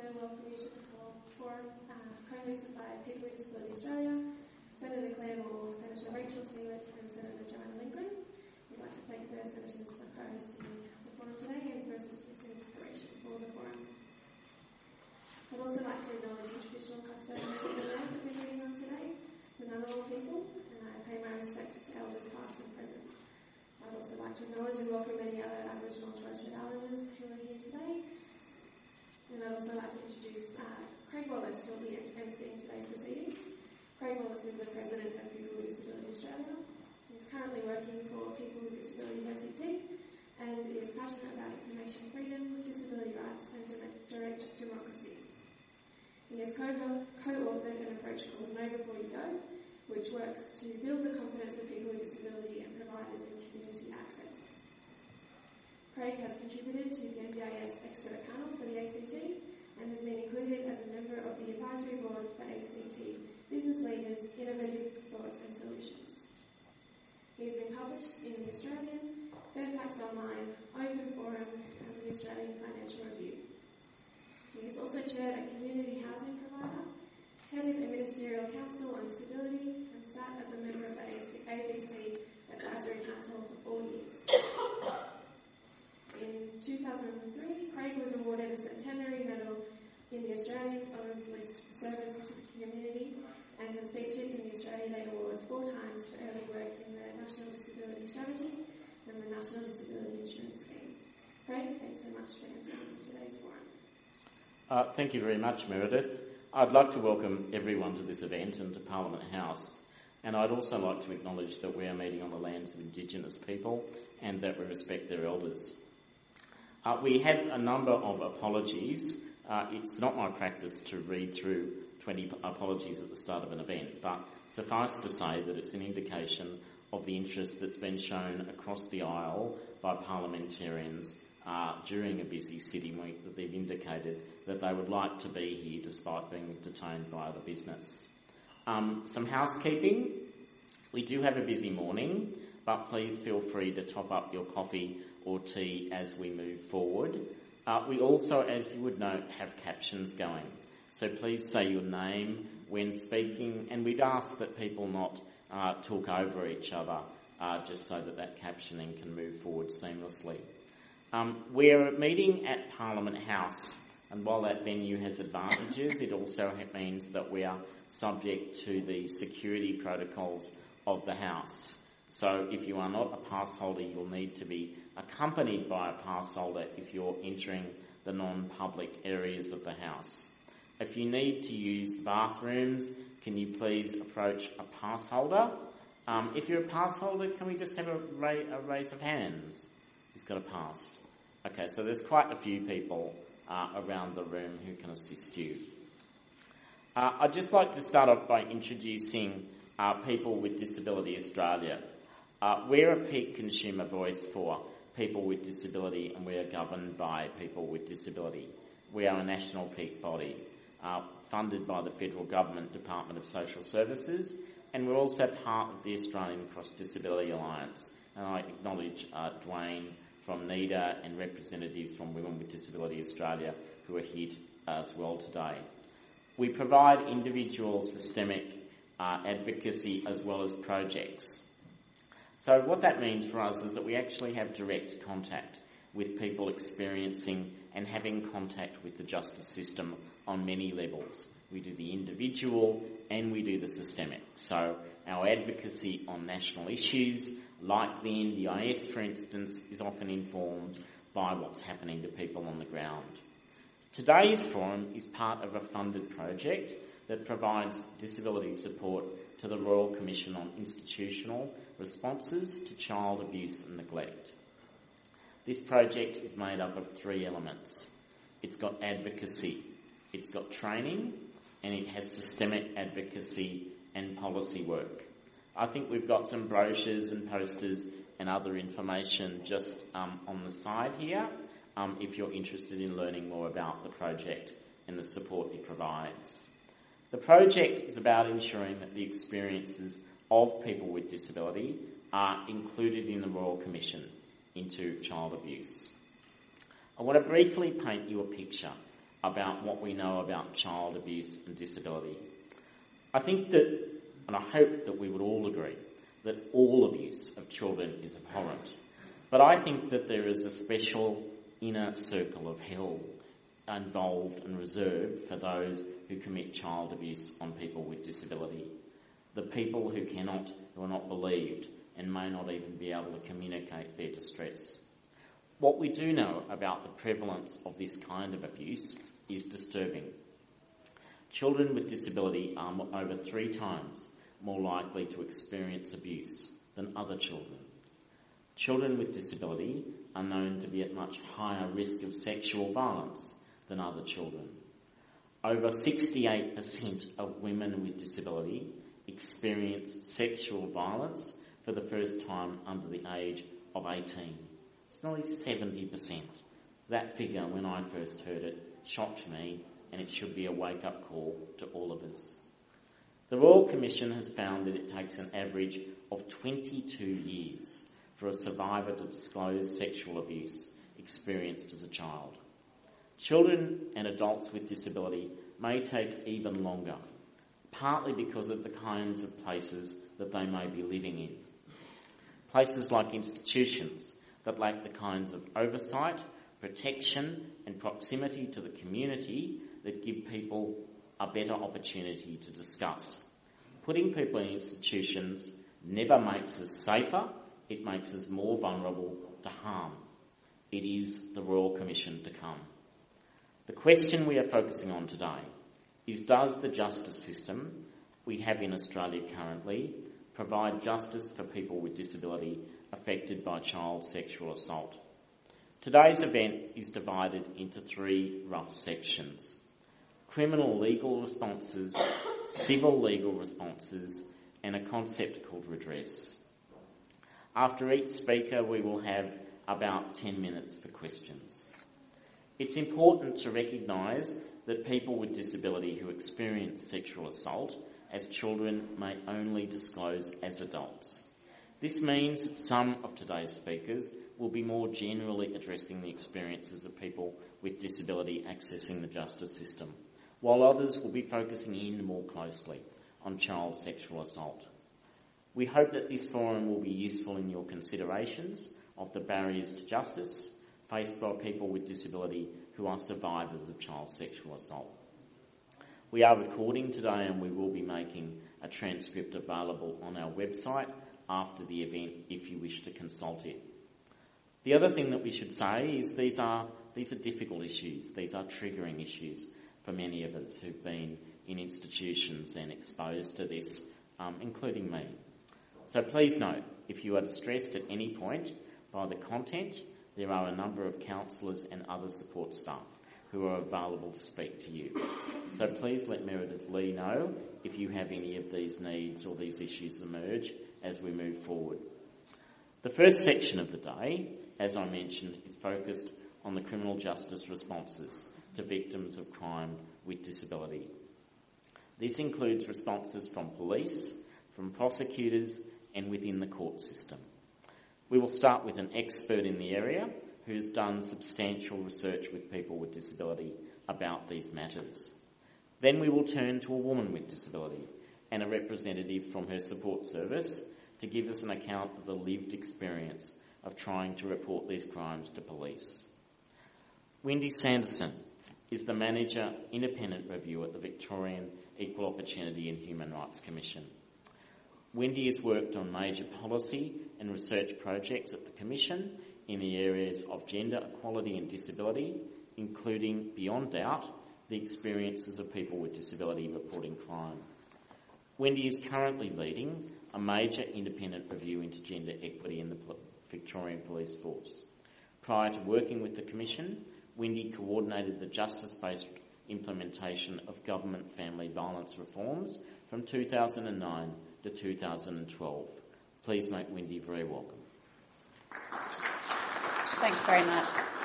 to welcome you to the forum co-hosted by People with Disability Australia, Senator Claire Moore, Senator Rachel Stewart and Senator Joanna Lindgren. We'd like to thank the senators for co-hosting the forum today and for assistance in preparation for the forum. I'd also like to acknowledge the traditional custodians of the land that we're meeting on today, the Ngunnawal people, and I pay my respects to elders past and present. I'd also like to acknowledge and welcome many other Aboriginal and Torres Strait Islanders who are here today. And I'd also like to introduce Craig Wallace, who will be emceeing today's proceedings. Craig Wallace is the President of People with Disability Australia. He's currently working for People with Disabilities ACT and is passionate about information freedom, disability rights and direct democracy. He has co-authored an approach called Know Before You Go, which works to build the confidence of people with disability and providers in community access. Craig has contributed to the NDIS expert panel for the ACT and has been included as a member of the advisory board for ACT Business Leaders, Innovative Thoughts and Solutions. He has been published in The Australian, Fairfax Online, Open Forum and the Australian Financial Review. He has also chaired a community housing provider, headed a ministerial council on disability and sat as a member of the ABC Advisory Council for 4 years. In 2003, Craig was awarded a Centenary Medal in the Australian Honours List for service to the community and has featured in the Australia Day Awards 4 times for early work in the National Disability Strategy and the National Disability Insurance Scheme. Craig, thanks so much for emceeing today's forum. Thank you very much, Meredith. I'd like to welcome everyone to this event and to Parliament House. And I'd also like to acknowledge that we are meeting on the lands of Indigenous people and that we respect their elders. We have a number of apologies. It's not my practice to read through 20 apologies at the start of an event, but suffice to say that it's an indication of the interest that's been shown across the aisle by parliamentarians during a busy sitting week, that they've indicated that they would like to be here despite being detained by other business. Some housekeeping. We do have a busy morning, but please feel free to top up your coffee or tea as we move forward. We also, as you would note, have captions going. So please say your name when speaking, and we'd ask that people not talk over each other, just so that captioning can move forward seamlessly. We're meeting at Parliament House, and while that venue has advantages, it also means that we are subject to the security protocols of the House. So if you are not a pass holder, you'll need to be accompanied by a pass holder if you're entering the non-public areas of the House. If you need to use bathrooms, can you please approach a pass holder? If you're a pass holder, can we just have a raise of hands? Who's got a pass? Okay, so there's quite a few people around the room who can assist you. I'd just like to start off by introducing People with Disability Australia. We're a peak consumer voice for people with disability, and we are governed by people with disability. We are a national peak body funded by the Federal Government Department of Social Services, and we're also part of the Australian Cross Disability Alliance. And I acknowledge Dwayne from NEDA and representatives from Women with Disability Australia who are here as well today. We provide individual systemic advocacy as well as projects. So what that means for us is that we actually have direct contact with people experiencing and having contact with the justice system on many levels. We do the individual and we do the systemic. So our advocacy on national issues, like the NDIS for instance, is often informed by what's happening to people on the ground. Today's forum is part of a funded project that provides disability support to the Royal Commission on Institutional Responses to Child Abuse and Neglect. This project is made up of 3 elements. It's got advocacy, it's got training, and it has systemic advocacy and policy work. I think we've got some brochures and posters and other information just on the side here if you're interested in learning more about the project and the support it provides. The project is about ensuring that the experiences of people with disability are included in the Royal Commission into child abuse. I want to briefly paint you a picture about what we know about child abuse and disability. I think that, and I hope that we would all agree, that all abuse of children is abhorrent. But I think that there is a special inner circle of hell involved and reserved for those who commit child abuse on people with disability. The people who are not believed and may not even be able to communicate their distress. What we do know about the prevalence of this kind of abuse is disturbing. Children with disability are over 3 times more likely to experience abuse than other children. Children with disability are known to be at much higher risk of sexual violence than other children. Over 68% of women with disability experienced sexual violence for the first time under the age of 18. It's nearly 70%. That figure, when I first heard it, shocked me, and it should be a wake-up call to all of us. The Royal Commission has found that it takes an average of 22 years for a survivor to disclose sexual abuse experienced as a child. Children and adults with disability may take even longer, partly because of the kinds of places that they may be living in. Places like institutions that lack the kinds of oversight, protection and proximity to the community that give people a better opportunity to discuss. Putting people in institutions never makes us safer, it makes us more vulnerable to harm. It is the Royal Commission to come. The question we are focusing on today is, does the justice system we have in Australia currently provide justice for people with disability affected by child sexual assault? Today's event is divided into 3 rough sections: criminal legal responses, civil legal responses, and a concept called redress. After each speaker, we will have about 10 minutes for questions. It's important to recognise that people with disability who experience sexual assault as children may only disclose as adults. This means that some of today's speakers will be more generally addressing the experiences of people with disability accessing the justice system, while others will be focusing in more closely on child sexual assault. We hope that this forum will be useful in your considerations of the barriers to justice faced by people with disability who are survivors of child sexual assault. We are recording today, and we will be making a transcript available on our website after the event if you wish to consult it. The other thing that we should say is these are difficult issues. These are triggering issues for many of us who've been in institutions and exposed to this, including me. So please note, if you are distressed at any point by the content, there are a number of counsellors and other support staff who are available to speak to you. So please let Meredith Lee know if you have any of these needs or these issues emerge as we move forward. The first section of the day, as I mentioned, is focused on the criminal justice responses to victims of crime with disability. This includes responses from police, from prosecutors, and within the court system. We will start with an expert in the area who's done substantial research with people with disability about these matters. Then we will turn to a woman with disability and a representative from her support service to give us an account of the lived experience of trying to report these crimes to police. Wendy Sanderson is the Manager Independent Review at the Victorian Equal Opportunity and Human Rights Commission. Wendy has worked on major policy and research projects at the Commission in the areas of gender equality and disability, including, beyond doubt, the experiences of people with disability reporting crime. Wendy is currently leading a major independent review into gender equity in the Victorian Police Force. Prior to working with the Commission, Wendy coordinated the justice-based implementation of government family violence reforms from 2009 to 2012. Please make Wendy very welcome. Thanks very much.